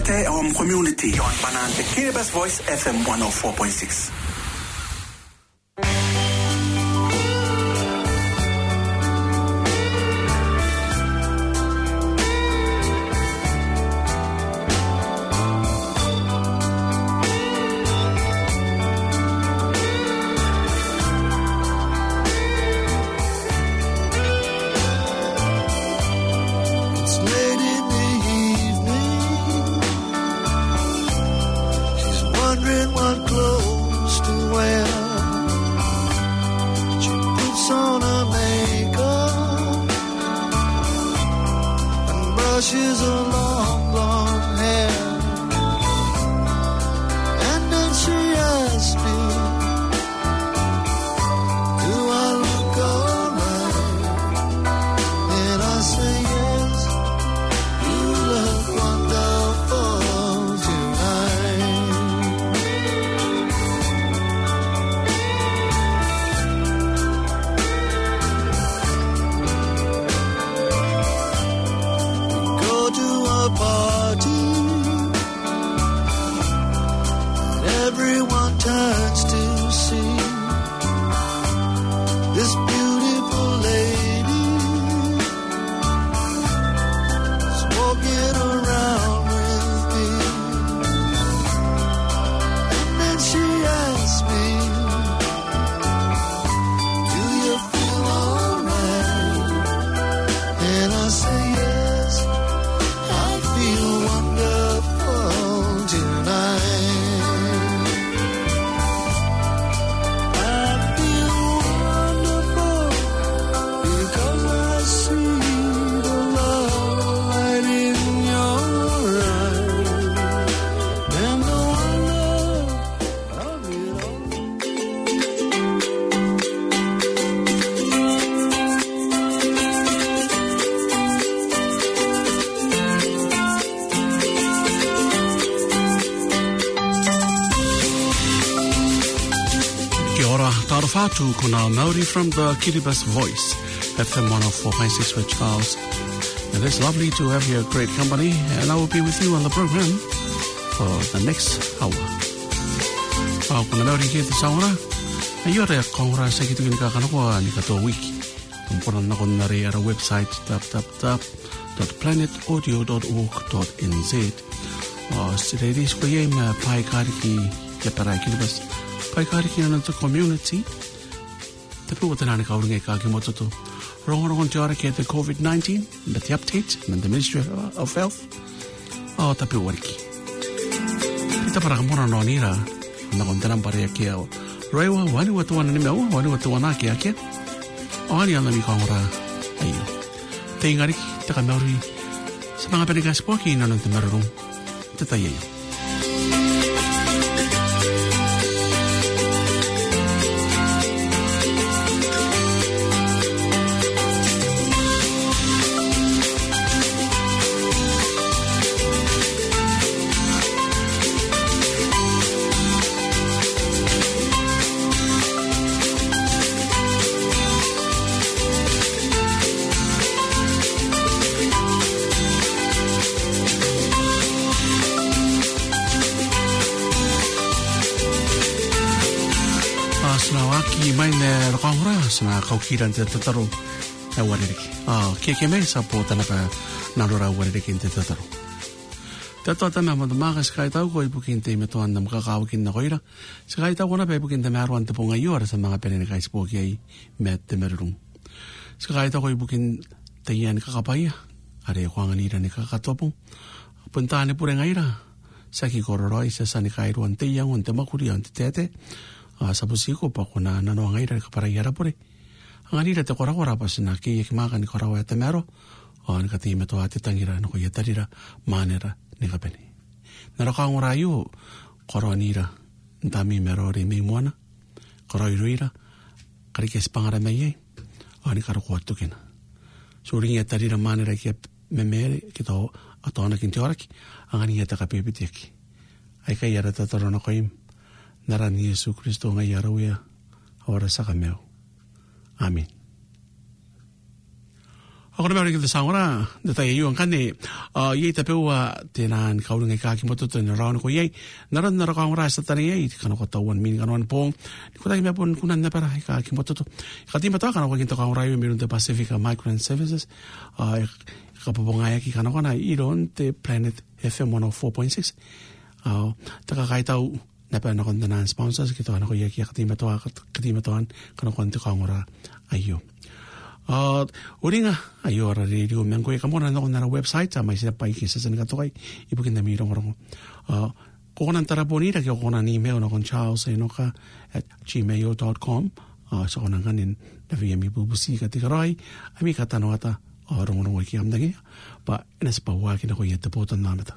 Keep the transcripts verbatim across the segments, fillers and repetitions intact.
te om community on Banante Kiribati Voice F M one oh four point six. Fatu Kuna Maori from the Kiribati Voice, F M one oh four point six with Charles. And it's lovely to have your great company, and I will be with you on the program for the next hour. Pao Kuna Maori ki te saura, e iore a kaura sa ki tuki ni kakanakoa ni katoa wiki. Kumpuna na kona re ara website w w w dot planet audio dot org dot n z. O sireiris ko ye ma pai kariki te parai Kiribati. Pai kariki na to community. Te pua te nane kaurunga i ka ki mototo. Rongorongon te ora ke te COVID nineteen, but the update and the Ministry of Health. O te pua wariki. Pita para kamona no nira, na kontanang pare kia o. Roewa, wani watu wana ni meua, wani watu wana kia kia. O ani ana mi kaungora, ayo. Te ingariki, te ka Maori, sa mga panigas po ki nanong te marurung. Te tayayo. Sana kaukiran te tataru e waririki. Ah, kia kia mei sa po tanaka narora waririki te tataru. Te toa tana matamaka sa kai tau ko ipukin te imetoan na makakawakin na koira. Sa kai tau kona pa ipukin te mearuan te punga iora sa mga pere ni kai sipoki ai me te merurung. Sa kai tau ko ipukin te ian kakapaya. Are kuangan ira ni kakatopong. Puntaan ni pure ngaira. Sa ki kororoi sa sa ni kai ruan te iang on te makuri on te tete. Ah, sa pusiko pa kuna nano ngaira kaparayara pure. Anganira te korawara pasina ki yakimaka ni korawa te mero. O ni kati meto ate tangira no yatarira manera ni kapeni. Naro ka ngora yu koronira ntami mero ri mi mona. Koroiruira karike spangara meye. O ni karo kuatu kina. Suri yatarira manera ki memere ki to atona kinti oraki. Angani yata kapipiti yaki. Ai kai yara tataro no koim. Narani Yesu Kristo ngai yarawea awara saka meo. Amin. Ako na meron kita sa ngora, datay yung kani, yay tapewa, tinan kaulong ay kakimoto to na raon ko yay, naran na rakang oras sa tanay yay, kano ko tawan, min kanuan pong, ko tayo may pon kunan na para ay kakimoto to. Katima to, kano ko ginto kang rayo, meron the Pacific Microwave Services, kapapungaya ki kano ko na, iron, te Planet F M one oh four point six. Taka kahit tao, napano ko na sponsors, kito kano ko yay, katima to, katima to, kano ko ginto kang ora, ayo. Uh, uri nga, ayo ra radio miyang kuya kamuna na ako na website sa may sinapay kisa sa nagatukoy ibukin na mirong orang uh, kukunan tara po nila kaya kukunan email na kung Charles Enoka at gmail dot com uh, so kunan kanin na via mi bubusi ka tikaray ami katano ata orang-orang wiki amdagi pa inas pa wakin ako yata po tan namata.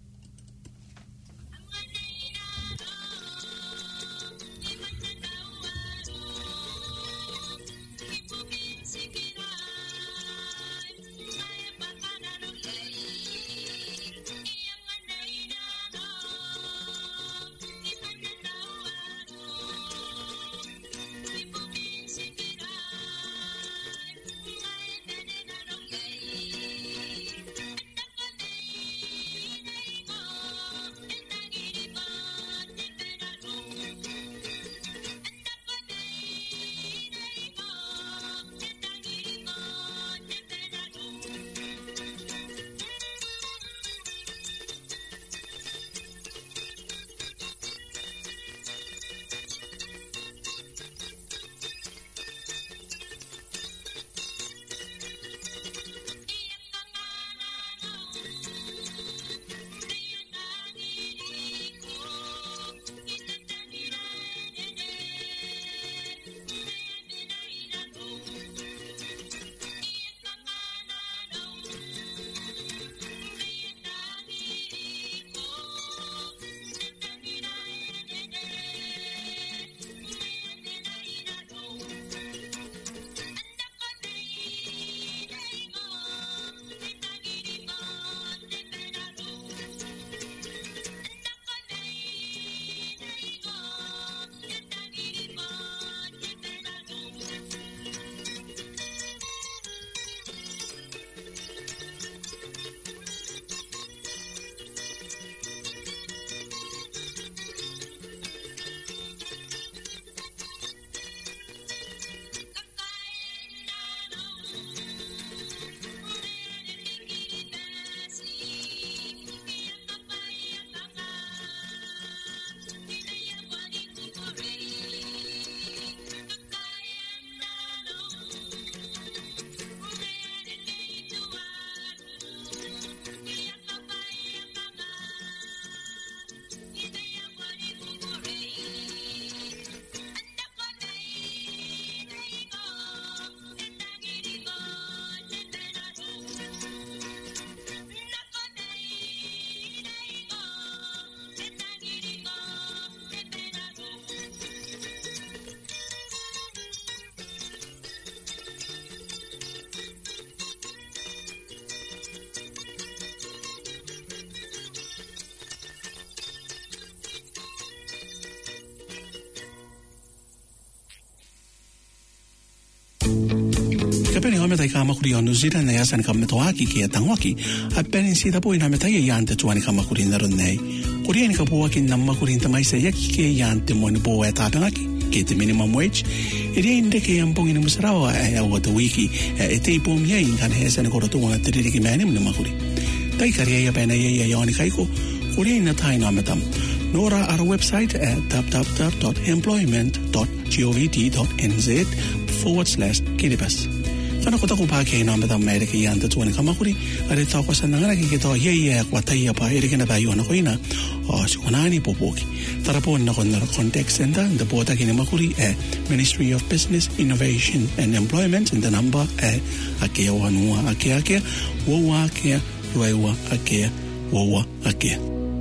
Kapeni home tai kama kuri New Zealand na yasan kama toaki ki tangwaki apeni sita po ina metai yante tuani kama kuri naronei kuri ni kapo ki namma kuri tamai se yaki ke yante moni po eta ngaki ke te minimum wage iri inde ke yampong ina musarawa ya wata wiki e te po mi ai kan hesan ko to wana tiri ki mani na makuri tai kari ya pena ya yoni kaiko kuri na tai na metam Nora our website at w w w dot employment dot govt dot n z forward slash kiribas. Kana kota ko pa kay na madam America yan to tuwan kamakuri are ta ko sa nangara ki to ye ye kwa tai pa ere kana ba yo na ko ina o sukunani popoki tara po na kon na contact center the bota kini makuri e Ministry of Business Innovation and Employment in the number e akia wanua akia akia wa akia wa akia wa akia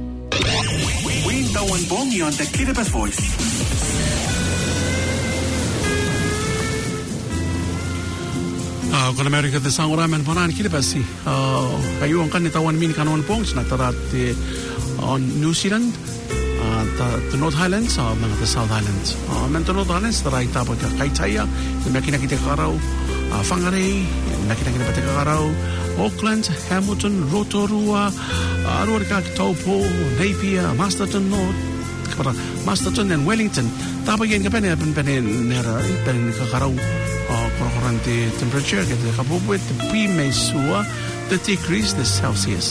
Window and Bongi on the Kiribati Voice. Uh, kung Amerika te sang oramen ponan Kiribati uh, kayo ang kanitawan min kanon pongs na tarat uh, on New Zealand uh, the North Highlands uh, mga the South Highlands uh, men the North Highlands taray tapos ka kaitaya na may kinakita karaw uh, Whangarei, Nakinaki Pate Kakarau, Auckland, Hamilton, Rotorua, uh, Aruarika ki Taupo, Napier, Masterton North, Masterton and Wellington. Tapa yan ka pa niya, pene nera, pene Kakarau, Korokorante temperature, get the Kabubuit, the P Mesua, the decrease the Celsius.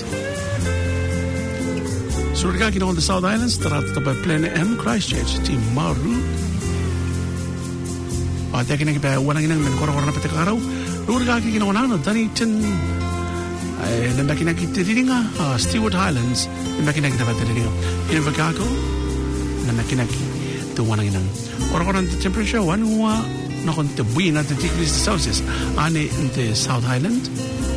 So we're going on the South Islands, the Rat by Plane M, Christchurch, Team Maru. Uh, taking a bear, one in a Korokorana Petacaro, Rurgaki on Anna, Dunedin, the Makinaki Tiringa, Stewart Highlands, the Makinaki Tiringa, in Vagago, the Makinaki, the one in them. Or on the temperature, one who are not on the wind at the degrees Celsius, and in the South Island.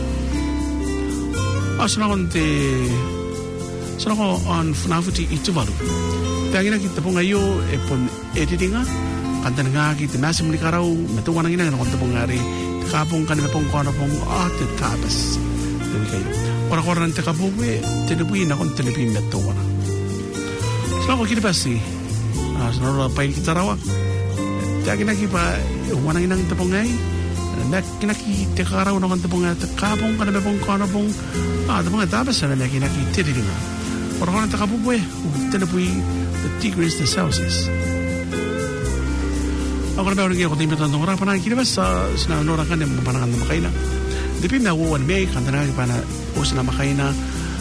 Also on the So ako on Funafuti Ituvalu. Tangina kita po ngayon e pon editinga. Kanta nga kita masim ni karaw matuwa nang ina ng kanta po ngari. Kapong kanina pong kono pong ate tapas. Dili kayo. Ora ko ran te kabuwe tinubuin na kon tinubin matuwa na. So ako kita basi. Ah so no pa kita rawa. Tangina kita wanang ina ng tapong ngai. Na kinaki te karaw ng kanta po ngari. Kapong kanina pong kono pong ah tapong tapas na kinaki tiringa. Ora kona takabubwe, tinapui the degrees the Celsius. Ako na ba rin ako timit ng ora panang kinabas sa sinanora kan yung panangan na makaina. Dipin na uwan may kanta na pa na usa na makaina.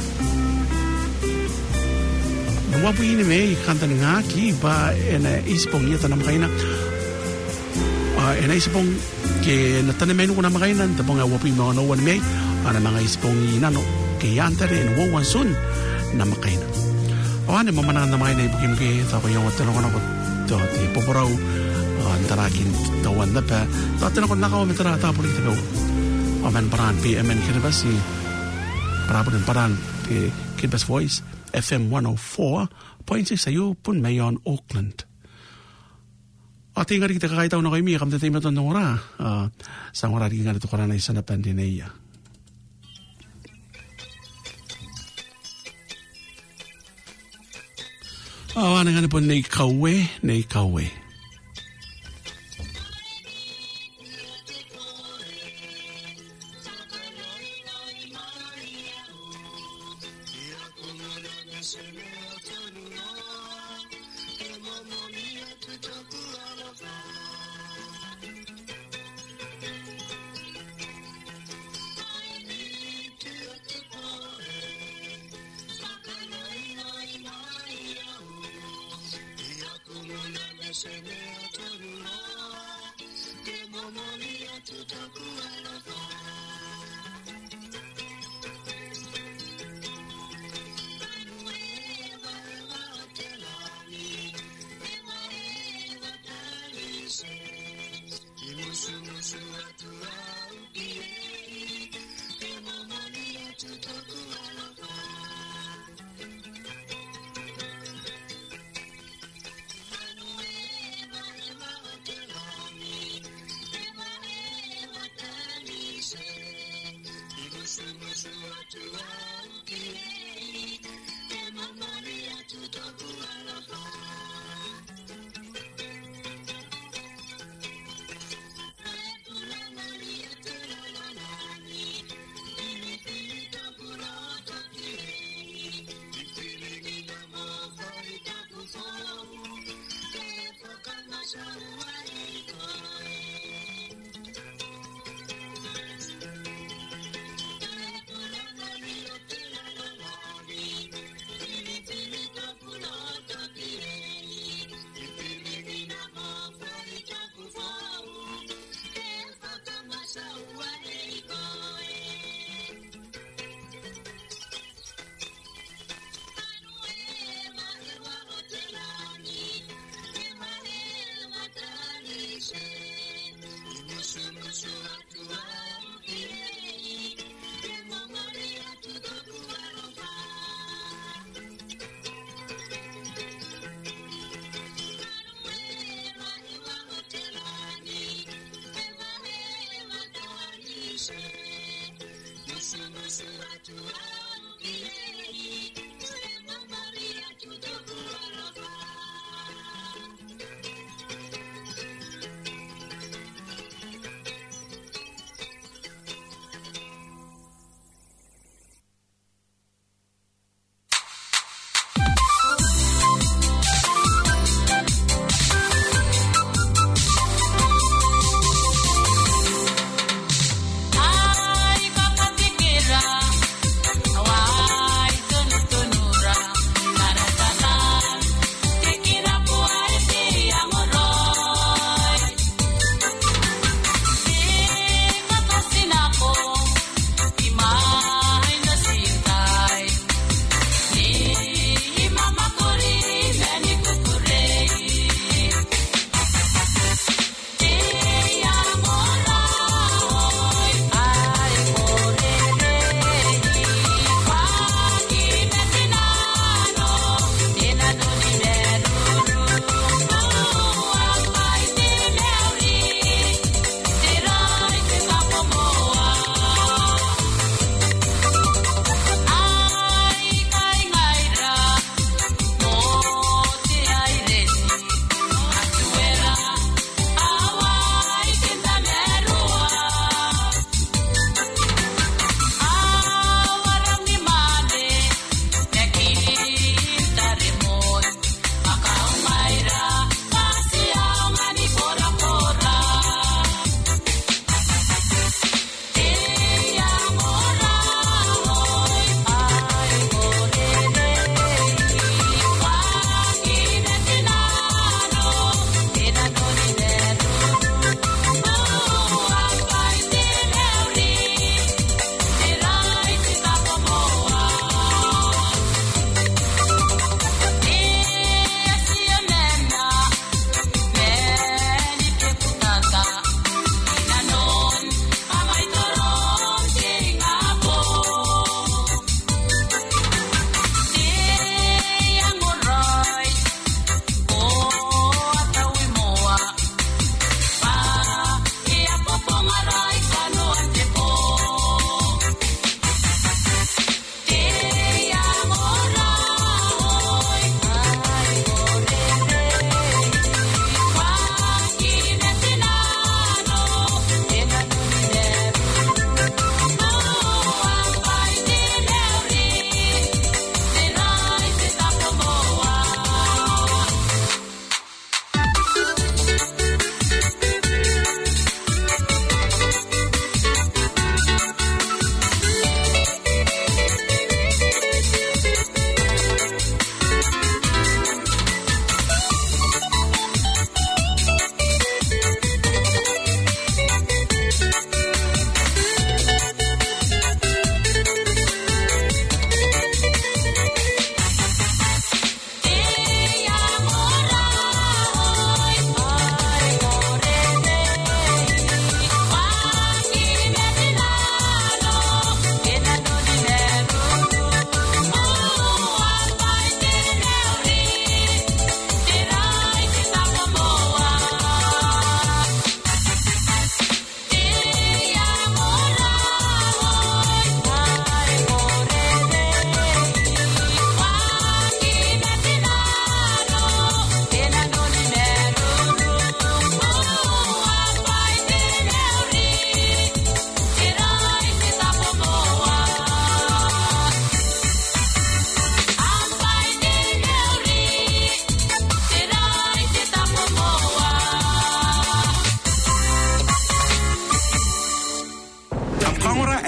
Nawapu ini may kanta nga ki ba ena isipong yata na makaina. Ah ena isipong ke natanemen ko na makaina tapong awapu mo no uwan may ana mga isipong inano ke yantare en uwan sun na makaina. O ano, mamanangan na makaina ibukim ki, tako yung tinong ko na ko, ti poporaw, antarakin, tawan na pa, tinong ko na kao, mitara, tapo rin kita ko. O man paraan, P M N Kiribas, si, parabo din paraan, Kiribas Voice, F M one oh four point six, ayo, pun mayon, Auckland. O tinggal kita kakaitaw na kayo, miya, kamta tayo matong ora, sa ora rin nga nito karana isa na pandinaya. Oh, ano nga na po, na ikawe, na ikawe. Say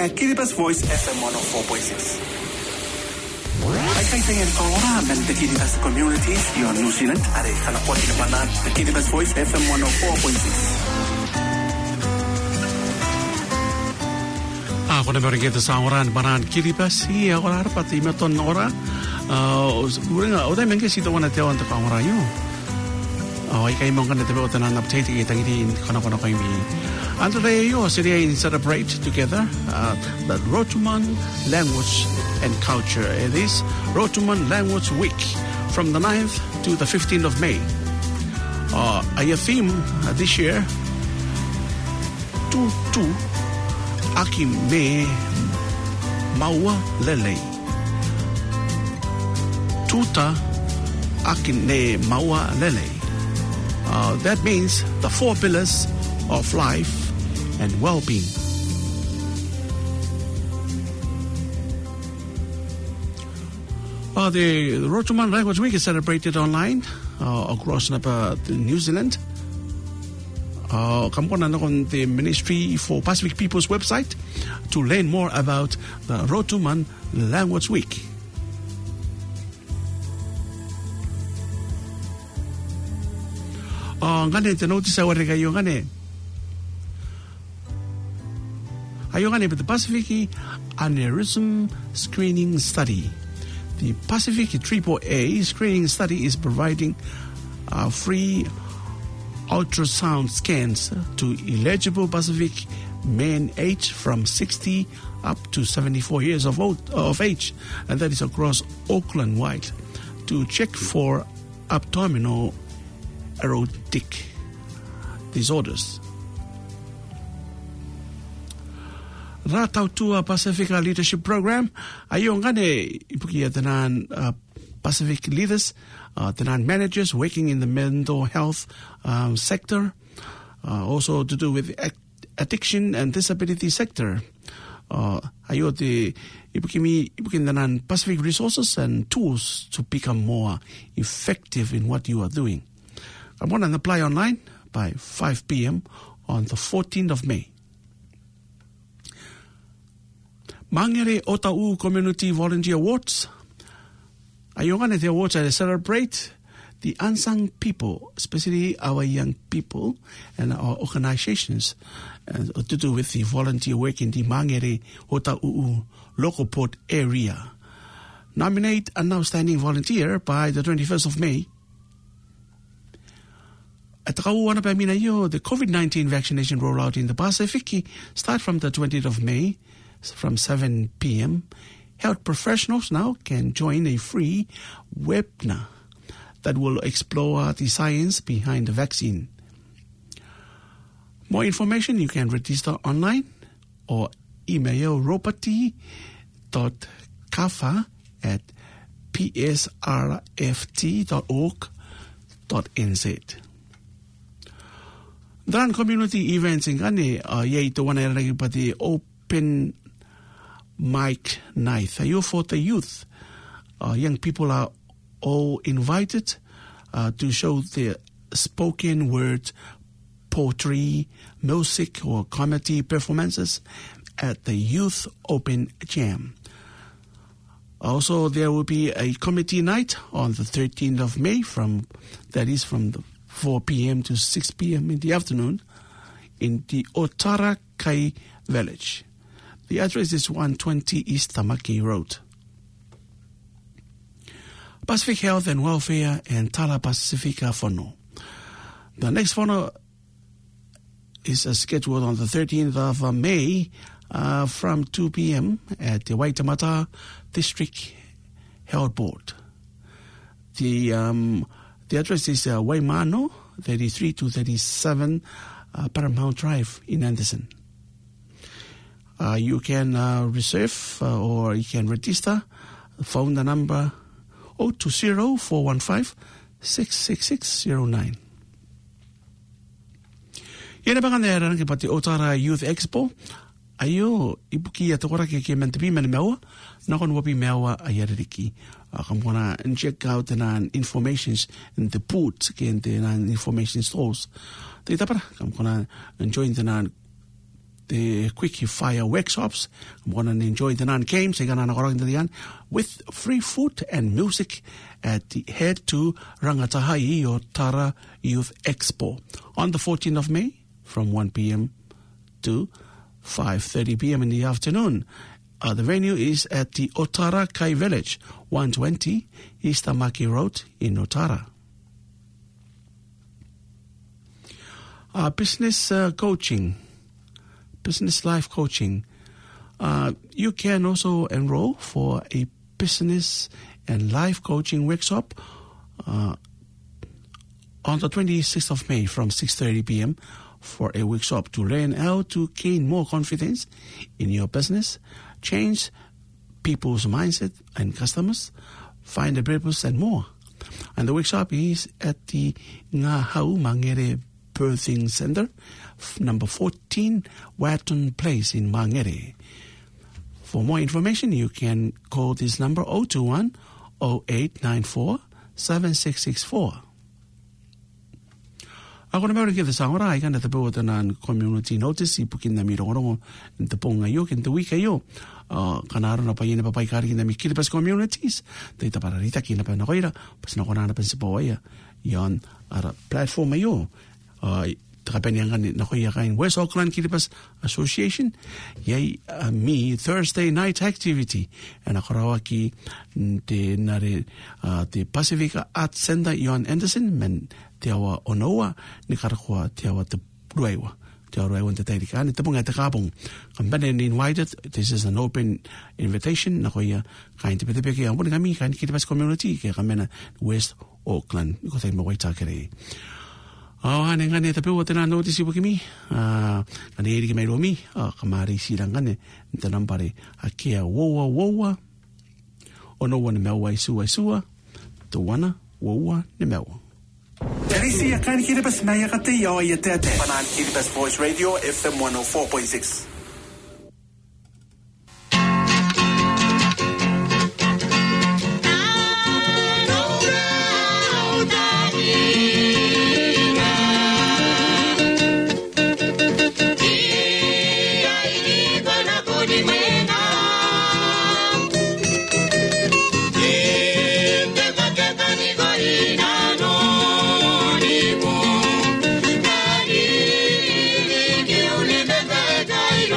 at Kiribati Voice F M one oh four point six. Ay kay tayo ang ora ng the Kiribati communities yon New Zealand are kalapot na banat the Kiribati Voice F M one oh four point six. Ako na meron sa oran banan Kiribati ako na harap imeton ora uri nga oday mengke sito wana teo anta ka ora yo ay kay mong kana tebe otan update kita ngiti kono kono kay mi and today yo today in celebrate together uh, the Rotuman language and culture. It is Rotuman Language Week from the ninth to the fifteenth of May. Uh, a theme uh, this year tu tu aki me maua lele tuta aki ne maua lele. Uh, that means the four pillars of life and well-being. Uh, the Rotuman Language Week is celebrated online uh, across uh, New Zealand. Uh, come on on the Ministry for Pacific Peoples website to learn more about the Rotuman Language Week. Uh, ngane te notice aware kayo ngane. Ayo ngane the Pacific Aneurysm Screening Study. The Pacific Triple A Screening Study is providing uh, free ultrasound scans to eligible Pacific men aged from sixty up to seventy-four years of, old, of age, and that is across Auckland wide, to check for abdominal erotic disorders. Ratautua Pacifica Leadership Program ayong ngane ipukia tanan uh, Pacific leaders, uh, tanan managers working in the mental health um, sector, uh, also to do with addiction and disability sector. Uh, ayo the ipukimi ipukin tanan Pacific resources and tools to become more effective in what you are doing. I want to apply online by five p.m. on the fourteenth of May. Mangere Otau Community Volunteer Awards. Ayongane the awards are to celebrate the unsung people, especially our young people and our organizations, uh, to do with the volunteer work in the Mangere Otau local port area. Nominate an outstanding volunteer by the twenty-first of May. At the COVID nineteen vaccination rollout in the Pacific start from the twentieth of May from seven p.m. Health professionals now can join a free webinar that will explore the science behind the vaccine. More information you can register online or email ropati dot kafa at p s r f t dot org dot n z. Then community events in Ghana are yet to one but the open mic night. You for the youth, uh, young people are all invited uh, to show their spoken word, poetry, music, or comedy performances at the Youth Open Jam. Also, there will be a committee night on the thirteenth of May, from that is from the four p.m. to six p.m. in the afternoon in the Otara Kai Village. The address is one twenty East Tamaki Road. Pacific Health and Welfare and Tala Pacifica Fono. The next Fono is uh, scheduled on the thirteenth of uh, May uh, from two p.m. at the Waitemata District Health Board. The um, the address is uh, Waimano, thirty-three to thirty-seven uh, Paramount Drive in Anderson. Uh, you can uh, reserve uh, or you can register. Phone the number zero two zero, four one five, six six six zero nine. Yan na ba nga nayaran ng pati Otara Youth Expo? Ayo, ibuki at okora kaya mantabi man mewa, nakon wapi mewa ayariki. Kamu na check out na informations in the booths, kaya na information stores. Dito para, kamu na enjoy na the quick fire workshops. I'm going to enjoy the nine games. They're going to with free food and music at the head to Rangatahi Otara Youth Expo on the fourteenth of May from one p.m. to five thirty p.m. in the afternoon. Uh, the venue is at the Otara Kai Village, one twenty East Tamaki Road in Otara. Uh, business uh, coaching, business life coaching. Uh, you can also enroll for a business and life coaching workshop uh, on the twenty-sixth of May from six thirty p.m. for a workshop to learn how to gain more confidence in your business, change people's mindset and customers, find a purpose and more. And the workshop is at the Ngā Hau Mangere Birthing Center, number fourteen Watton Place in Mangere. For more information, you can call this number zero two one, zero eight nine four, seven six six four. Ako na meron kita sa ora, ikan na tapo ng community notice, ipukin na mirong-rong ng tapong ngayon, kintuwi kayo. Uh, kanaro na pa yun na papaykari na mikilipas communities. Dito para rita, kinapa na ko'y pas na ko na napan si Pawaya. Yan, ara, platform ayo. Uh, Takapanyang na ko'y kain West Auckland Kilipas Association. Yay, uh, me, Thursday night activity. And ako raw ki, de nare, uh, the Pacific Arts Center, Ian Anderson, men, te awa onoa, ni karakua te awa te ruewa. Te awa ruewa te tairika. Ni tapong at te kapong. Kampana invited. This is an open invitation. Na ko'y kain te pete peke. Ang kami, kain Kilipas community. Kaya kami na West Auckland. Ko tayo mawai takere. Oh, ane ngane tapi wo tena notice ibu kimi. Ah, ane iri kimi romi. Ah, kamari silang ngane. Ntanam pare akia wowa wowa. Ono wana mewa isua isua. Tawana wowa ne mewa. Teresi akan Kilipas maya kate yo yete ate. Panan Kilipas Voice Radio F M one oh four point six. Hey!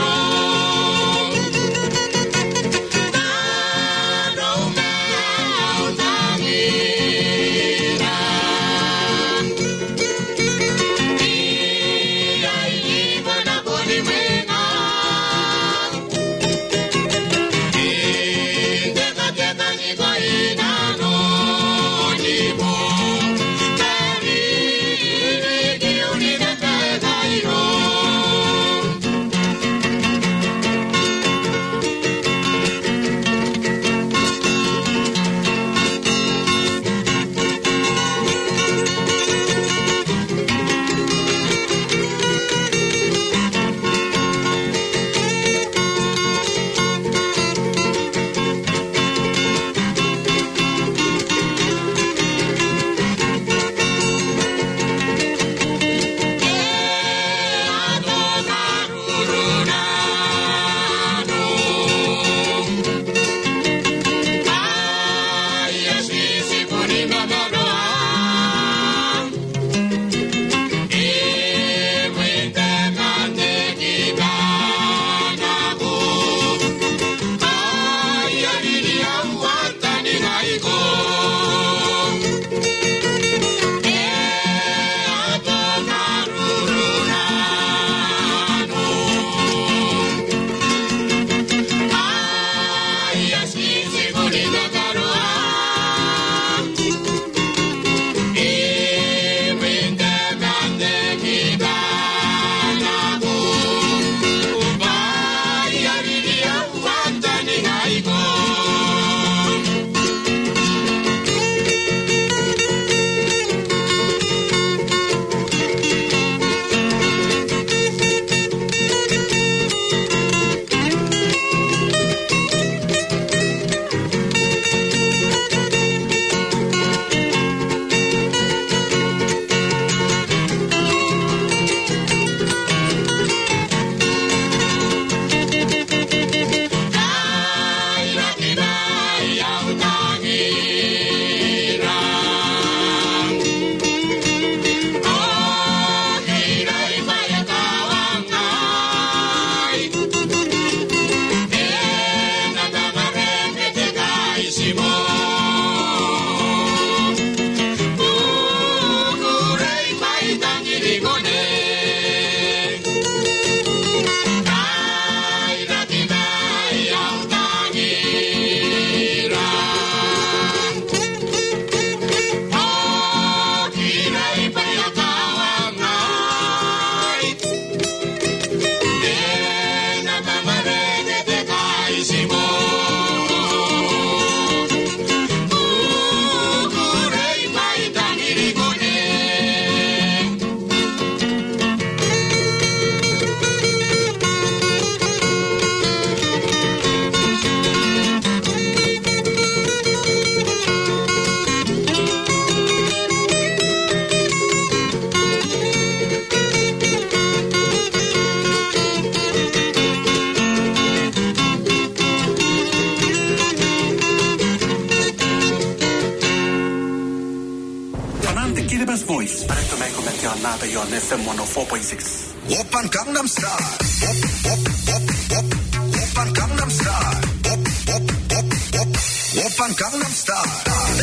Pareto me commenti on Nabe on F M one oh four point six. Open Gangnam Style. Op, op, op, op. Open Gangnam Style. Op, op, op, op. Open Gangnam Style.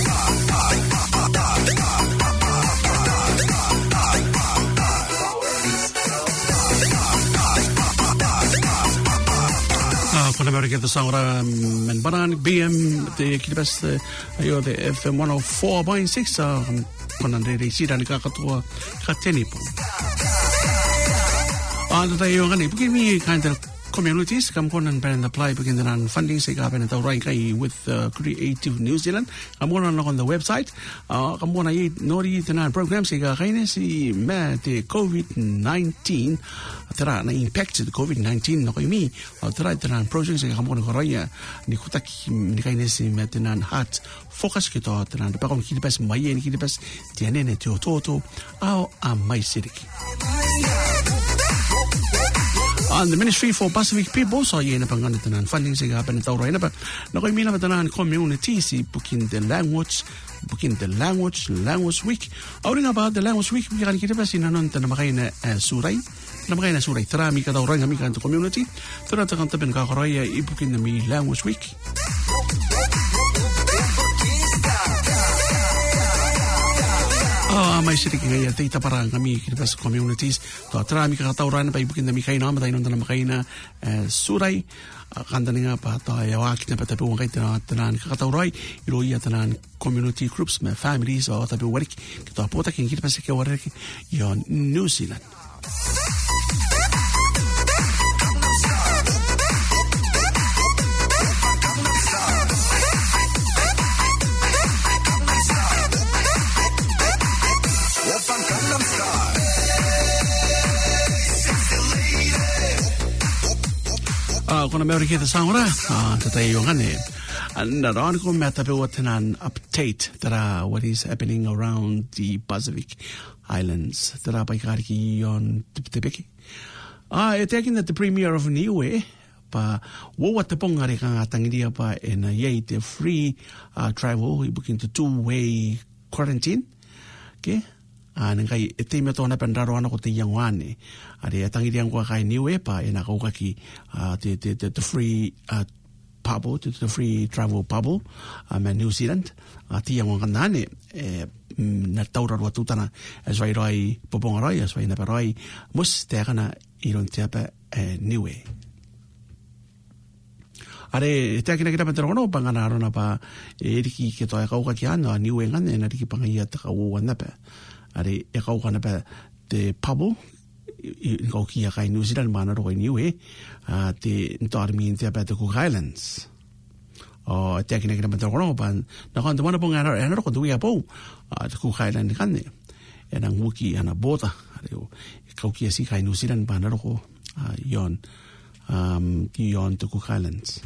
كنا مرة كده صورة من بران بي ام دي كده بس أيوة دي اف ام one oh four point six كنا نريد يصير أنا كاتوا كاتني بو. آه ده يوم غني بقي مي كان communities kam konan pen apply begin the funding se ga pen the right guy with uh, Creative New Zealand kam konan on the website uh, kam konan yi nori the program se ga gaine si ma the COVID nineteen tara na impacted COVID nineteen no mi tara the project se kam konan roya ni kutaki ni gaine si ma the heart focus ke to the pa kom ki pas mai ni ki pas tiene ne to to au a mai siriki. On the Ministry for Pacific People, so you know, Panganitan funding sig up and Taurina, but no, I mean, about communities, booking the language, booking the language, language week. Outing about the language week, we can get us in an Antamarina Surai, Namarina Surai, Tramika, Tauranga, Mika, and the community, Turata Cantaben Karoya, booking the me language week. Ah, may siriki ngaya data para kami kipas communities to atrami ka tawran pa ibukin na mikay na matay nung na makay na suray kanda nga pa to ayawak na patapu kay tanan kakatawray iroya tanan community groups may families o tabi warik kito apota king kipas ke warik yon New Zealand. Kuna meron kita sangura tatay yung ane naroon ko matabi watanan update tara what is happening around the Pacific Islands tara pa ikariki yon tiptipiki ah itakin that the premier of Niue pa what the pong ari kang atang dia pa in a yate free uh, travel booking to two way quarantine okay and kay ite meto na pendaro ano ko tiyang wane ari atangi diang ko kay Niue pa ina ko kaki uh, the, the the the free uh, bubble to the free travel bubble um, in New Zealand uh, tiyang wan kanane eh na taura ro tutana as vai roi popong roi as vai na roi mus terana iron tiapa eh, Niue are te akina kita pentero no pangana rona pa eriki ke to ka ka kiana Niue ngane na riki pangia ta ka wana pa are e kau kana pa te pabo i kau kia kai New Zealand mana ro Niue a te ntarmi te pa te Cook Islands o te kina kina pa ro pan na kan te mana ponga na ro ko duia po a te Cook Island kanne e na nguki ana bota are o kau kia si kai New Zealand mana ro yon um yon te Cook Islands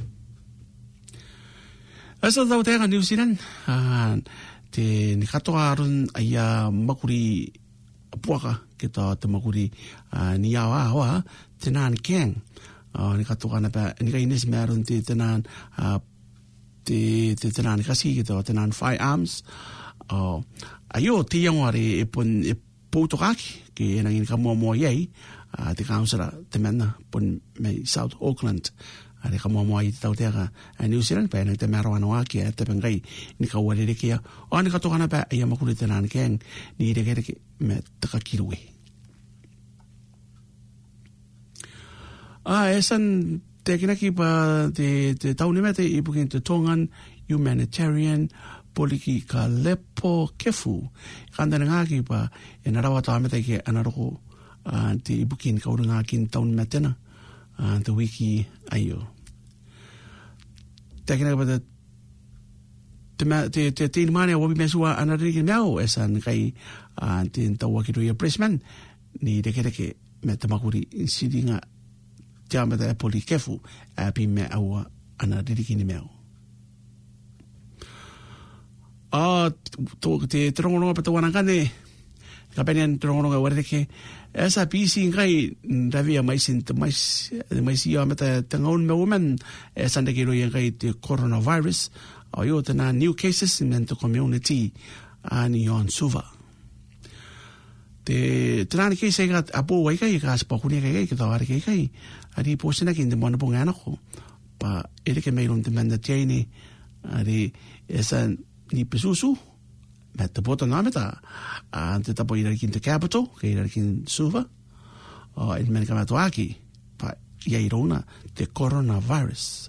asa da te New Zealand a te ni katoa arun aya makuri puaka kita te makuri uh, ni awa awa te nan keng uh, ni katoa na pa ni kainis meron te te nan uh, te te te nan kasi kita te nan firearms uh, ayo te yang wari ipon ipotokaki ke nang in kamo mo yei uh, te councillor te mena pon me South Auckland ari kamo mo ai tau te ka New Zealand pa nang te mero ano aki te pengai ni ka wale de kia o ni ka to kana pa ia makuri te nan ken ni de ke me te ka kirui ah esan te kina ki pa te te tau ni mete i bukin te tongan humanitarian poliki ka lepo kefu kanda nga ki pa ena rawa ta mete ke anaroko te i bukin ka uranga kin tau ni metena te wiki ayo tekena ba te te te te mane wo bi mesua anariki now esan kai tin tawa ki ro pressman ni de ke ke me tamakuri sidinga jama da polikefu api me awa anariki ni meo ah to te trongo pa to wanangane kapenian trongo ga werde ke esa pisi ngai davia mais int mais mais ia meta tangon me woman esa ndeke ro ngai te coronavirus ayo tana new cases in the community ani on suva te trani ke se ga apo wai kai ka spa kuni kai ke tawari kai kai ari po sina kin de mona ponga na ko pa ele ke me ron de manda tieni ari esa ni pesusu met de bota na meta ante ta po ira kin te capital ke ira kin suva o il men ka matuaki pa ia irona te coronavirus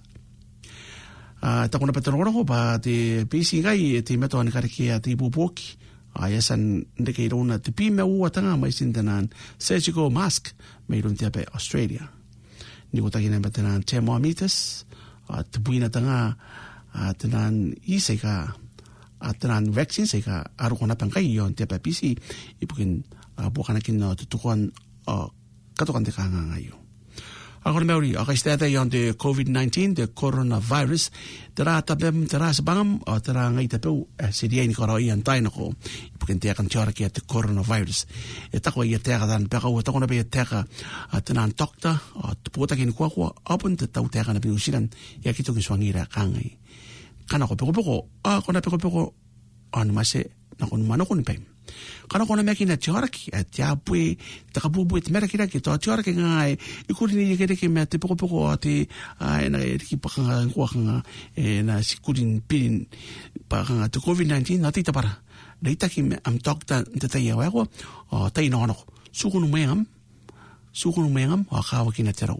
a ta kona petro ko pa te pisi gai te meto an kariki a te buboki a yasan de ke irona te pi me u atanga mai sindanan surgical mask me iron te pe Australia ni ko ta kina betenan thermometers a te buina tanga a tenan iseka a tenan vaccine seka aru kona pankai yon te pe pisi ipukin bokana kin no tutukan a katokan te kanga ngayo Agora meuri aga stata yon de COVID nineteen de coronavirus tera tabem tera sabangam o tera ngai tapeu seria ni koro ian taino ko puken te kan tiara ke te coronavirus e ta ko ia te dan pe ko ta ko na be te ka tenan doctor o te pota kin kwa kwa open te tau te kana bi usiran ya ki to ki swangira kangai kana ko pe ko a ko na pe ko pe ko an mase na ko mano ko ni pe kana kona meki na tioraki a tiapui ta kapupu te mera kira ki to tioraki ngai ikuri ni kere ki me te poko poko ati na ki pakanga kuakanga e na sikurin pin pakanga te COVID nineteen na tita para reita ki me am doctor te tai wa ko o tai no no sukunu meam sukunu meam o kawa ki na terau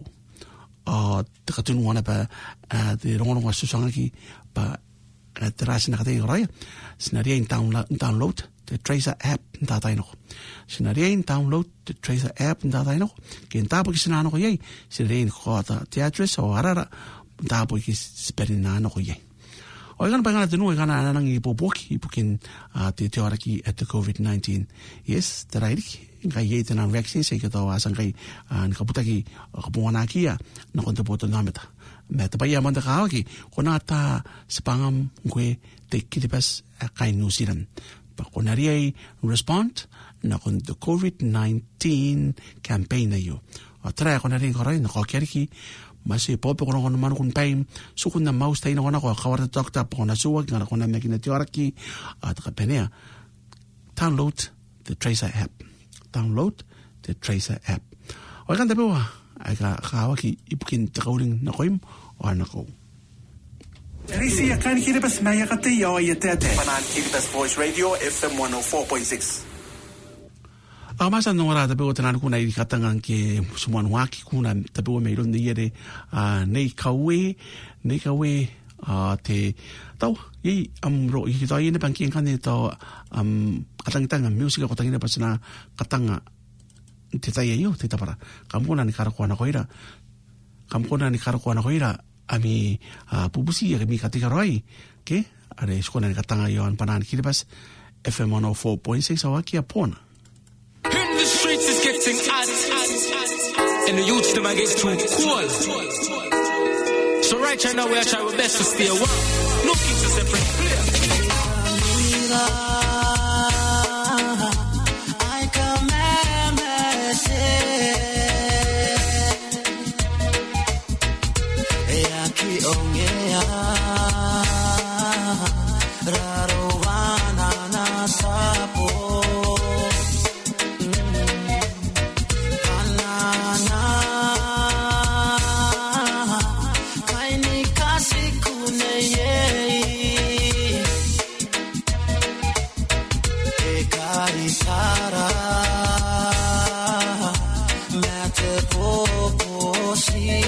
o te katunu wana pa te rongo wa susanga ki pa terasi na katai raya sinaria in download the Tracer app nda taino sina rein download the Tracer app nda taino ke nda po kisina no ye sina rein khota te address o arara nda po ki sperina no ye o gan pagana tenu gan ana ngi po poki ipukin te te ora ki at the COVID nineteen yes the right ga ye te na vaccine se ke to asan kai an kaputa ki kapona kia no konta poto nameta me te paya manda ka ki kona ta spangam ngwe te kilipas kai New Zealand pa konaria respond na kon the COVID nineteen campaign na yo atra konaria korai na kokeriki masi popo kono kono manu kun pain su kun na mouse tai na ko khawar ta doctor po na suwa ngana kona mekina tioraki at kapenea download the Tracer app download the Tracer app o kan tapo aga khawaki ipukin trawling na koim o na ko Risi akan kiri bas maya kate yo yete ate. Panan kiri bas Voice Radio F M one oh four point six. Amasa no ora tapo tanan kuna i katangan ke sumon waki kuna tapo me ron yere a nei kawe nei kawe a te tau i amro i to i ne banking kan to am katang tang music ko tangina pasna katanga te tai yo te tapara kampuna ni karakwana koira kampuna ni karakwana koira ami pupusi ya mi katika roi ke are skona katanga yon panan kiribas F M one oh four point six awaki apona in the streets is getting hot and the youths them get too cool so right now we are trying our best to stay warm looking to separate player I come ongea raro wana na sapo alana kaini kasi kuneye ekari sara mate poposi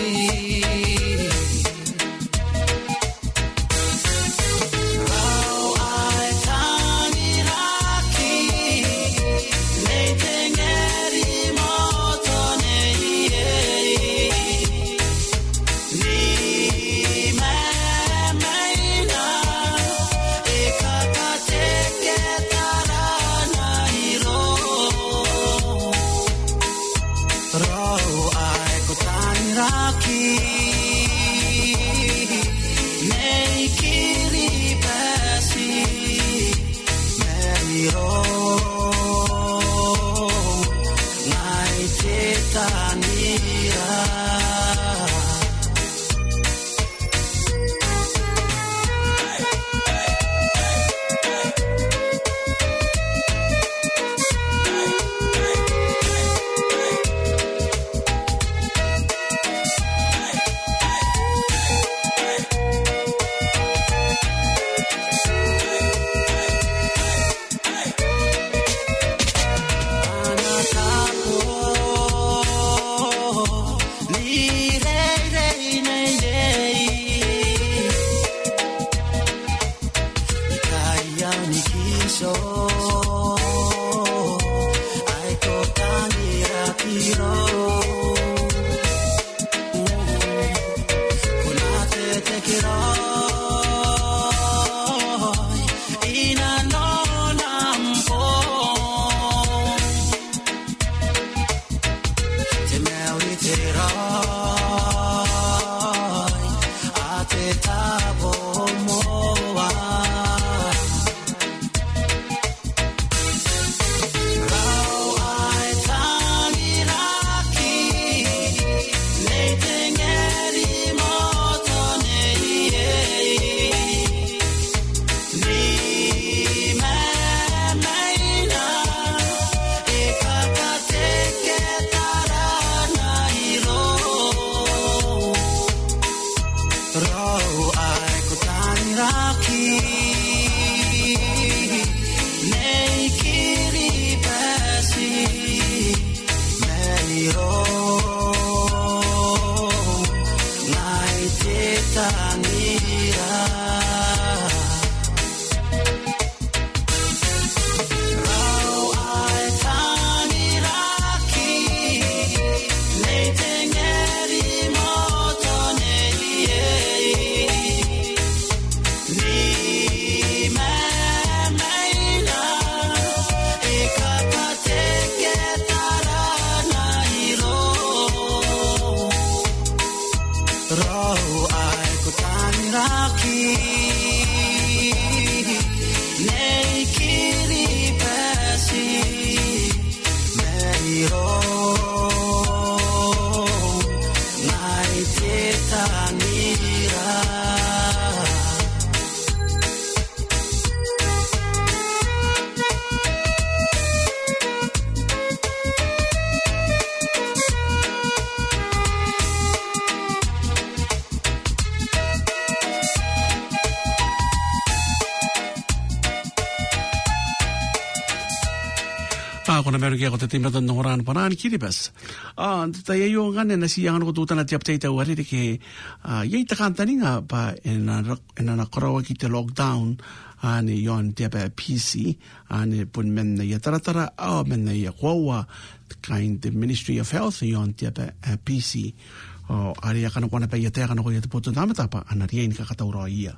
Ako na meron kaya ko tatimatan ng oran paraan kiribas. Ah, tayo yung nga na siyangan ko tutan at yaptay tayo wari ke yay takanta ni nga pa in in na karawa kita lockdown ani yon tiapa P C ani pun men na yatara ah men na yakwa kind the Ministry of Health yon tiapa P C. Oh, ari akan ko na pa yata kan ko yata puto namata pa anariin ka katawra iya.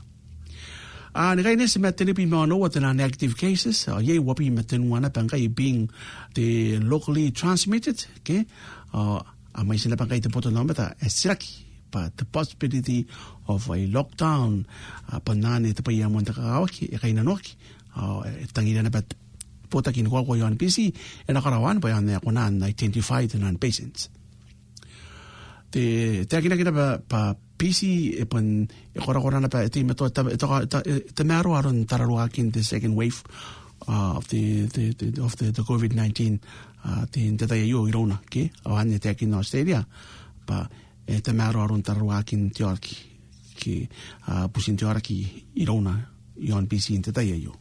Ah, ni kainis metin pi mo no what an active cases. Uh, ye wapi metin wana pangkay being the locally transmitted. Okay, uh, amay sila pangkay te puto namata esiraki. But the possibility of a lockdown uh, panani te payamon ta kawaki kay nanoki. Uh, tangina na pat puta kinuha ko yon P C e nakarawan pa yan ako na identify the non-patients. Te te kina kina pa, pa P C ipon ikora-kora na pa ito ito ito ito maro aron tararuakin the second wave uh, of the, the, the of the, the COVID nineteen uh, tin tatayo irona ke awan ni te kin Australia pa ito maro aron tararuakin tiorki ke uh, pusin tiorki irona yon P C tatayo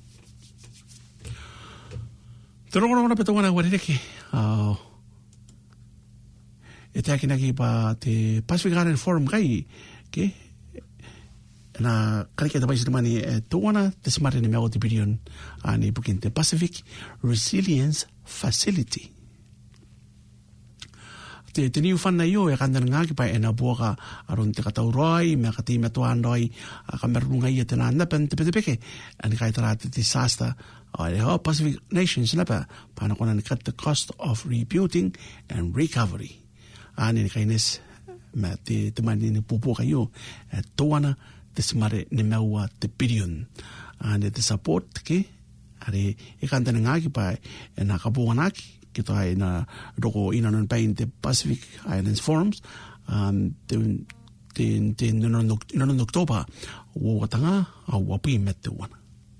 pero kung na peto na wala ke uh ito akin nagi pa te Pacific Island Forum kay okay na kali kita bais naman ni to wana desmari ni mewati billion ani bukin te Pacific Resilience Facility te te niu fan na yo e kandan nga ki pa ena boka aron te katauroy me kati metuandoy kamerunga ia te na pen te te peke ani kai tara te disaster ai ho Pacific nations na pa pana kona ni cut the cost of rebuilding and recovery ani kainis ma te te mani ni pupu kayo toana te smare ni mewa te billion ani te support ke ari e kanta nga ki pa na kabuanaki kito ai na roko ina non pain te Pacific Islands Forums um te te te no no no October wo tanga au wapi mette wana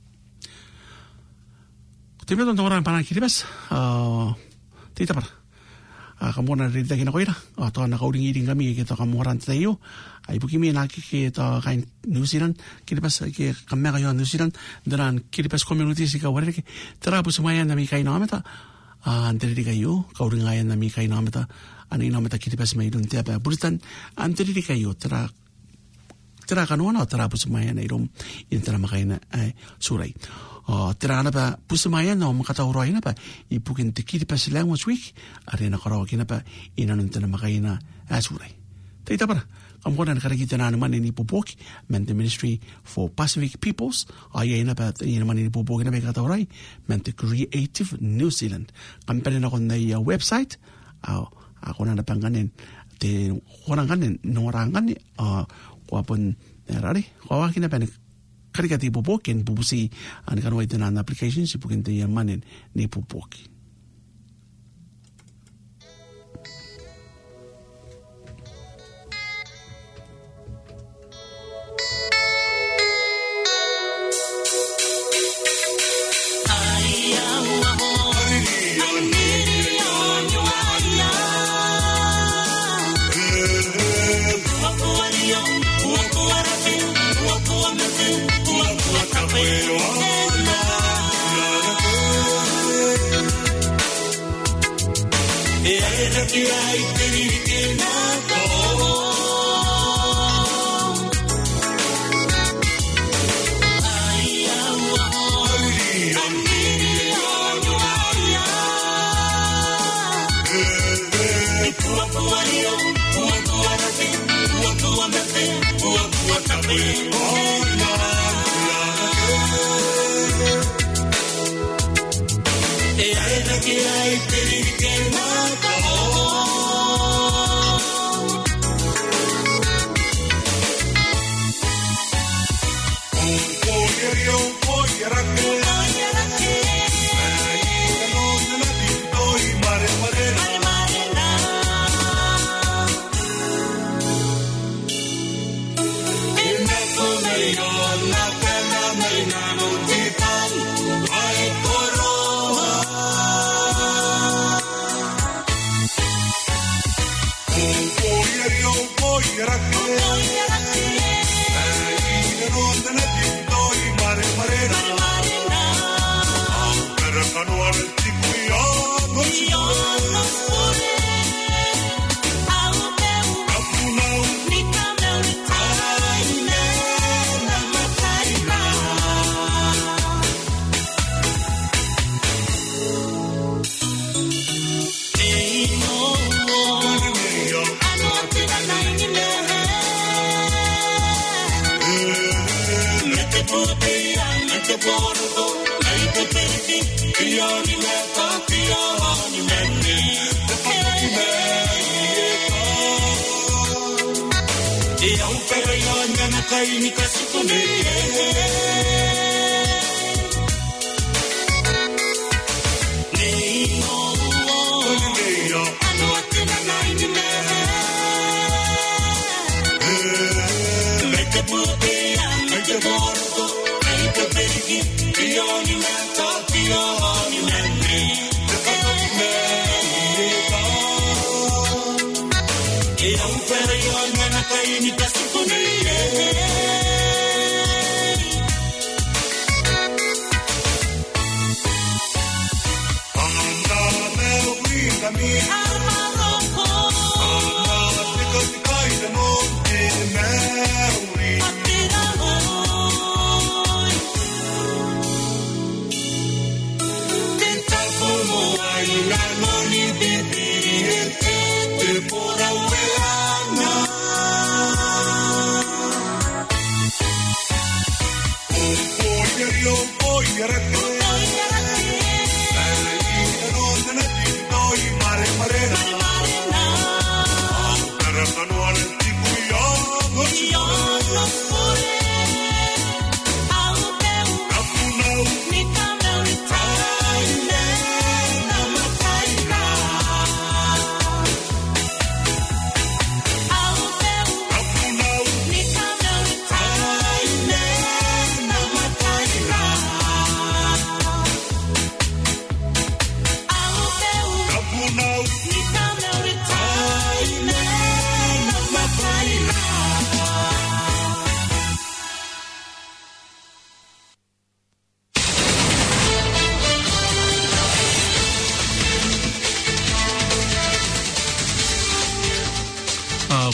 te meto ndora para kiribas uh te tapar a kamona rita kina koira a to na kauring iring kami ke to kamoran tayo ai buki mi na ke to kain New Zealand kiripas ke kamera yo New Zealand daran kiripas community sika wale ke tara bu sumaya na mi kain namata a anteri kayo kauring ayan na mi kain namata ani namata kiripas mai dun te pa Brisbane anteri kayo tara tira kanoana tara pusimaya na irom in tara makaina ai surai o tira na ba pusimaya na makata uroi na ba ipukin tikiri pa language week arena karaoke na ba inanun tara makaina asurai taita para kamkona na karakita na naman ni Popoki meant the Ministry for Pacific Peoples ay na ba ina naman ni Popoki na ba katauray meant the Creative New Zealand kampanya na ko na uh, website uh, ako na napanganin te kurang kanin norangan ni uh, kuapon rari kawakin na ba karikati Popoki and bubusi an kanway na application si pukin te yamanin ni Popoki. Mare mare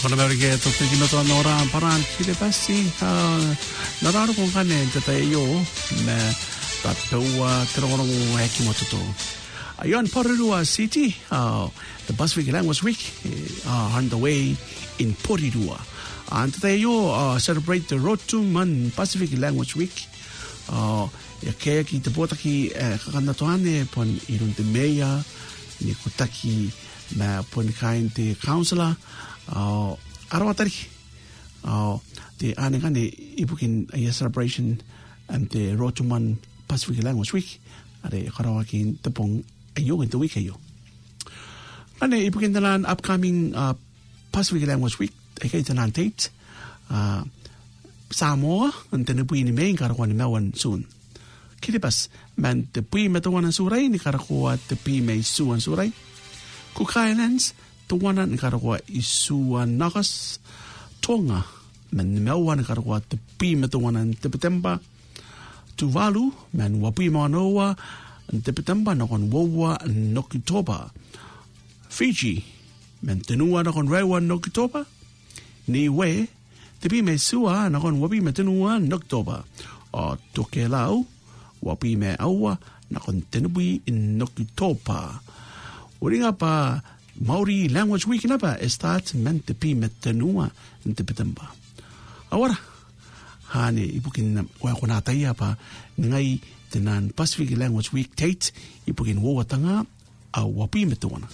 kona merike to te kino to nora paran kile pasi nararo kong kane te te yo me tapeua te rongo heki mototo. Ayon Porirua City, uh, the Pacific Language Week uh, on the way in Porirua. And today you uh, celebrate the Rotuman Pacific Language Week. Uh, ya kea ki te potaki uh, kakanatoane pon irun te mea ni kutaki na pon kain te councillor uh, arawatari uh, te anegane ipukin a celebration and the Rotuman Pacific Language Week are karawakin te pong ayo in the week ayo. Ane ipukin talan upcoming uh, Pacific Language Week ay talan date uh, Samoa ang tinapui ni May karakuha ni Mewan soon. Kilipas man tepuy matawanan suray ni karakuha tepuy may suwan suray. Cook Islands tawanan ni karakuha isuwan nakas. Tonga man ni Mewan karakuha tepuy matawanan tepetemba. Tuvalu man wapuy manoa tepetemba nakon wawa nokitoba. Fiji man tenua nakon rewa nokitoba. Niue tepi me sua nakon wapi me tenua noktoba o tokelau wapi me aua nakon tenubui in noktoba. Uringa pa Maori Language Week na pa start men tepi me tenua in tepetemba. Awara hane ipukin wa kona taya pa ngai tenan Pacific Language Week date ipukin wo watanga a wapi me tenua.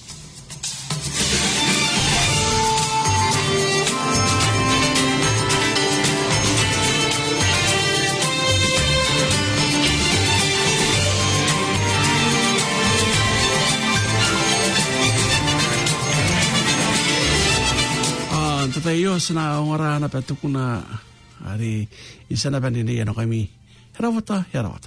Tatayo sana ora na petukuna ari isana bandini ano kami herawata herawata.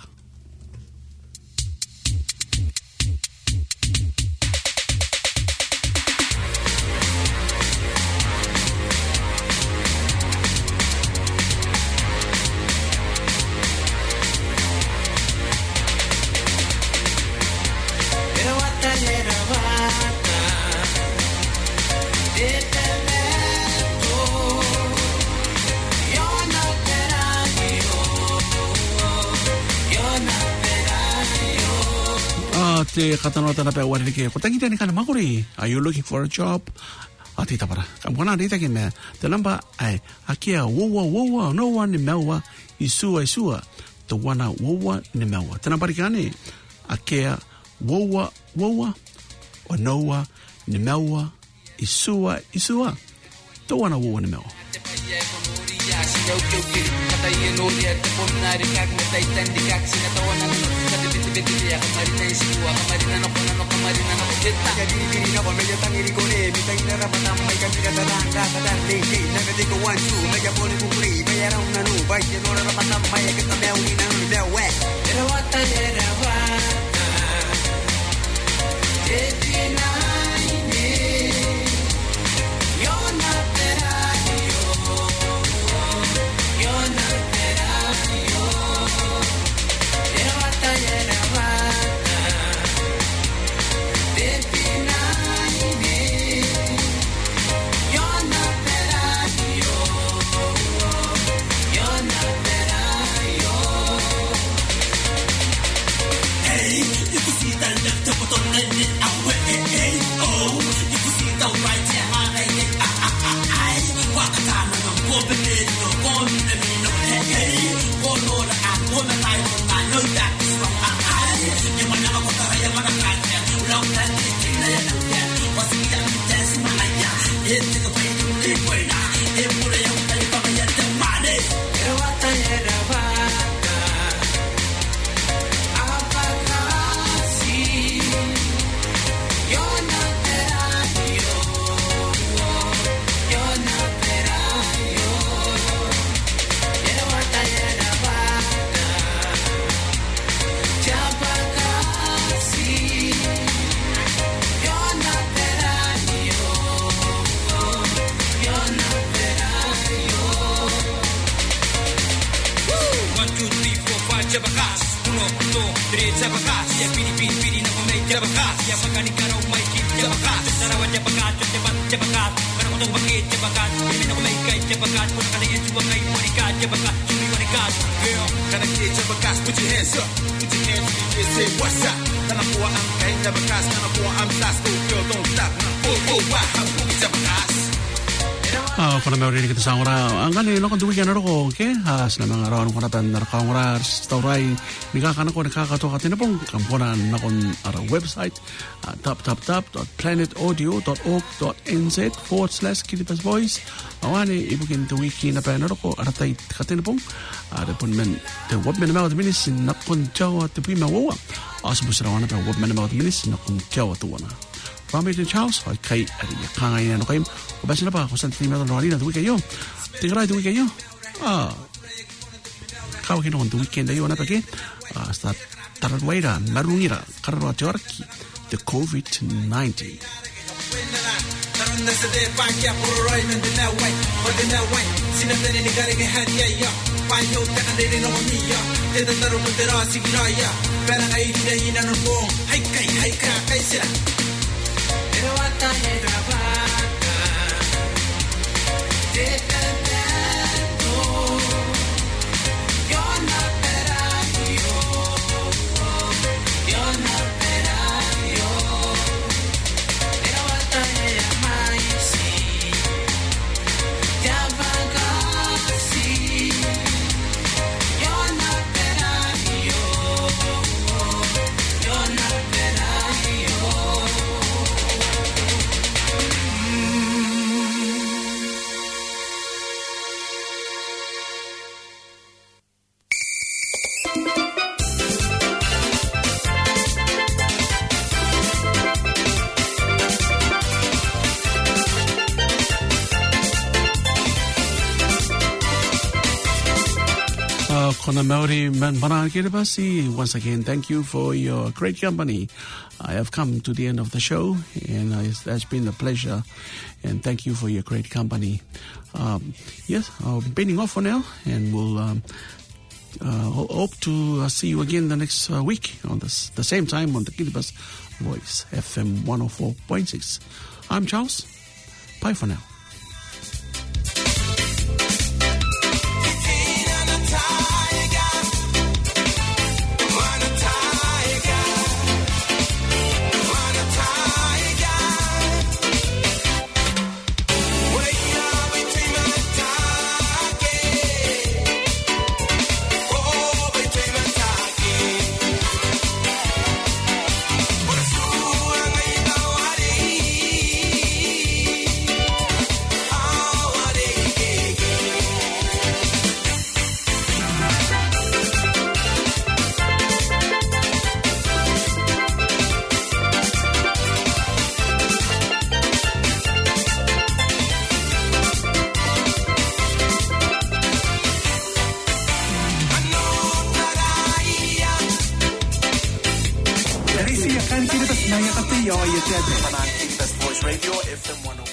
Te katanota na pe wari ke ko tangi tani kana makuri. Are you looking for a job? Ati tapara. Kam kona rita ke me te lamba ai akia wowa wowa no one ni mewa isua isua to wana wowa ni mewa. Tena parikane akia wowa wowa o noa ni mewa isua isua to wana wowa ni mewa. Marina isiwa Marina no kono no Marina no jetta jadi diri no meja tangiri gone mitai dara patam mai kamira daranga kadar leke naga diko one two meja boni bukuri meja rauna nu bai je no dara patam mai ke ta meu ni na nu meu we era wata era wata jetina ine yo na terayo yo na terayo era wata era Cepat, cepat, cepat, Utang bakit jabakan Imin ako may kay jabakan Kung nakalayan suwa kay Monica jabakan Sumi Monica Girl, kana kay jabakas Put your hands up Put your hands up and say what's up Kana kuha ang kay jabakas Kana kuha ang blast Oh girl, don't stop Oh, oh, wow Pugit jabakas Ah, kuna meuri kita sangura. Angkan ni lokon tuwi kana roko, ke? Has na mga rawan kuna tan nakangura story. Nika kana ko nakakato katina pong kampona nakon ara website uh, tap tap tap dot planet audio dot org dot n z forward slash Kiritas Voice. Awani ibukin tuwi kina pa na roko ara tai katina pong ara pun men te web men mawat minis nakon jawa te pima wawa. Asbus rawana pa web men mawat minis nakon jawa tuwana. Pamit Charles, ay kay ari kangay na no kay ubas na pa ko sa tinima no ari na tuwi kayo. Tigray tuwi kayo. Ah. Kaw kino on weekend ayo na pa ke. Ah, sta taradwaira marungira karwa jorki the covid nineteen. What Kona Maori man Baran Kiribati, once again, thank you for your great company. I have come to the end of the show, and uh, it's, it's been a pleasure, and thank you for your great company. Um, yes, I'm bending off for now, and we'll um, uh, hope to uh, see you again the next uh, week on this, the same time on the Kiritas Voice, F M one oh four point six. I'm Charles. Bye for now. Kiritas Voice Radio F M one oh four.